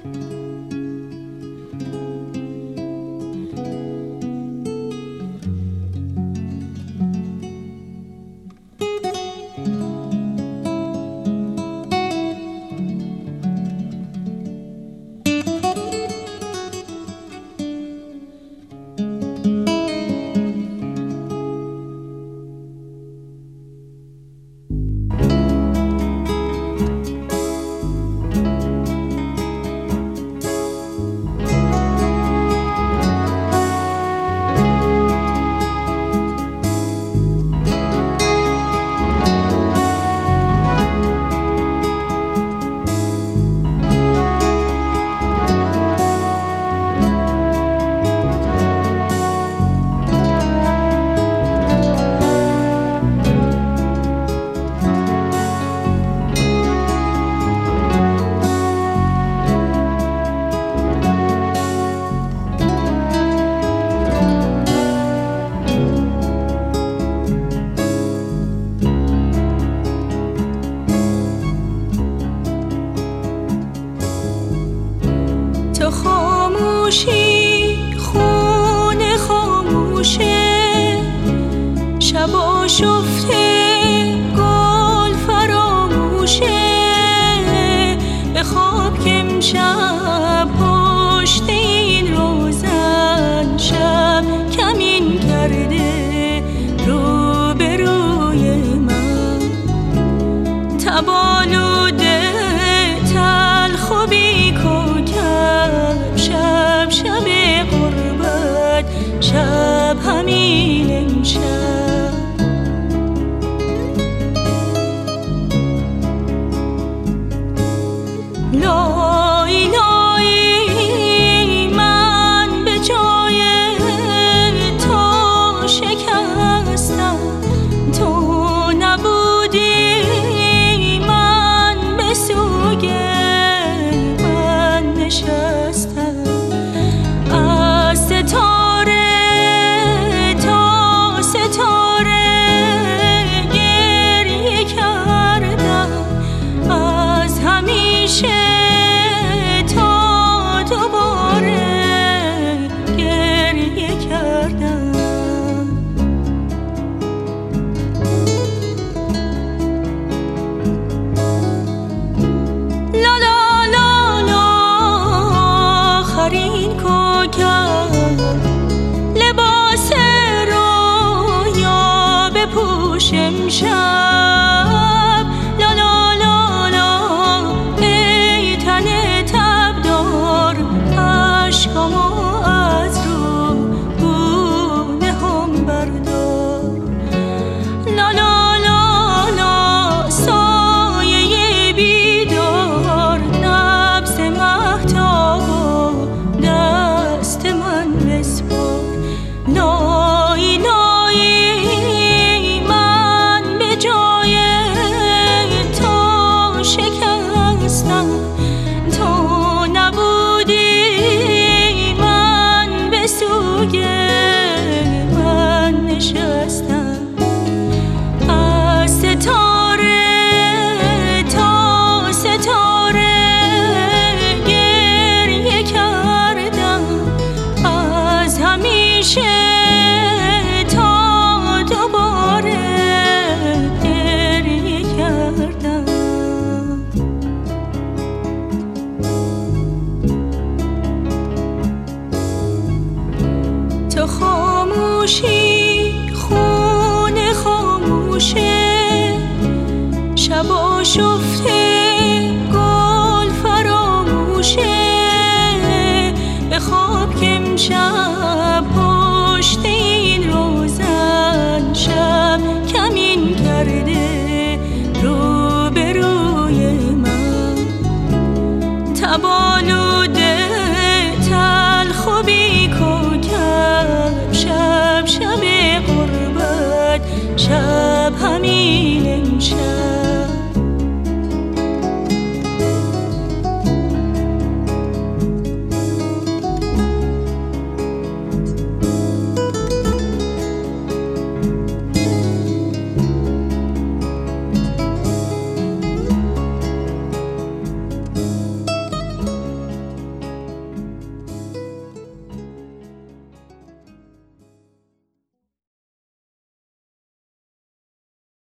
خاموشی خونه خاموشه، شبا شفته گل فراموشه، به خواب که امشب پشت این روزن شب کمین کرده روبروی من، تبالوده تلخ و بی‌کوکب، شب شب غربت، شب همین امشب. لای لای من به جای تو شکستم، تو نبودی من به سوگ من نشستم، از ستاره تا ستاره گریه کردم، از همیشه تا دوباره گریه کردم. لا لا لا لا آخرین کوکب، لباس رویا بپوش امشب، لا لا لا لا ای تن تبدار، عشقامو از رو گونه هم بردار، لا لا لا لا سایه بیدار، نبض مهتاب و دست من بسپار، لای لای من به جای تو شکستم، تو نبودی من به سوگ من نشستم، از ستاره تا ستاره گریه کردم، از همیشه تا دوباره گریه کردم. تو خاموشی خونه خاموشه، شبا شفته گل فراموشه، به خواب که امشب پشت این روزن شب کمین کرده روبروی من، تبالوده تلخ و بی‌کوکب، شب شب غربت، شب همین امشب.